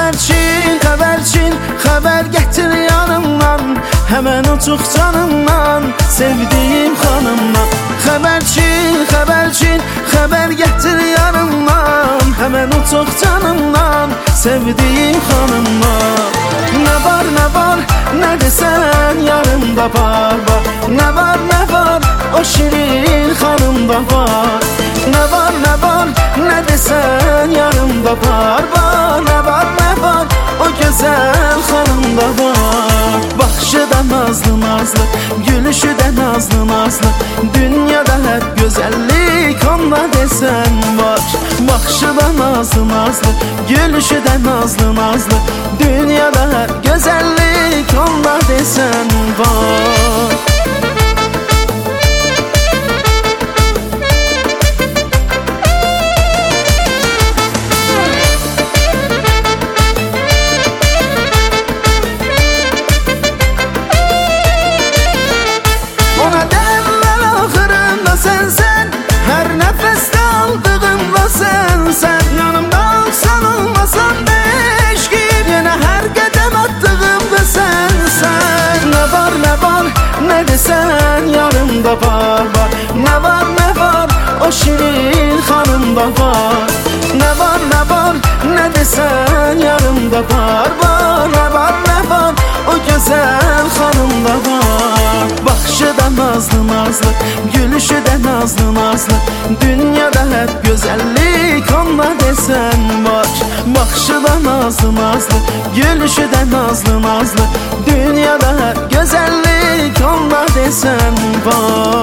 Xəbərçin, xəbər gətir yanımdan, həmən uçuq canımdan, sevdiyim xanımdan. Xəbərçin, xəbər gətir yanımdan, həmən uçuq canımdan, sevdiyim xanımdan. Nə var, nə desən yarımda var. Nə var, o şirin xanımda var. Nə var, nə desən yarımda var. Nə var, o gözəl xanımda var. Baxışı da nazlı, gülüşü də nazlı, dünyada hər gözəllik onda desən var. Baxışı da nazlı, gülüşü də nazlı, dünyada hər gözəllik onda desən var. Ona derler ahırında sensen, her nefeste aldığımda sensen. Yanımda olsan olmasan beş gün, yine her gedem attığımda sensen. Ne var, ne desen yarımda var. Ne var, o şirin hanımda var. Ne var, ne desen yarımda var. Ne var, o güzel hanımda var. Baxışı da nazlı, gülüşü də nazlı, dünyada hər gözəllik onda desən var. Baxışı da nazlı, gülüşü də nazlı, dünyada hər gözəllik onda desən var.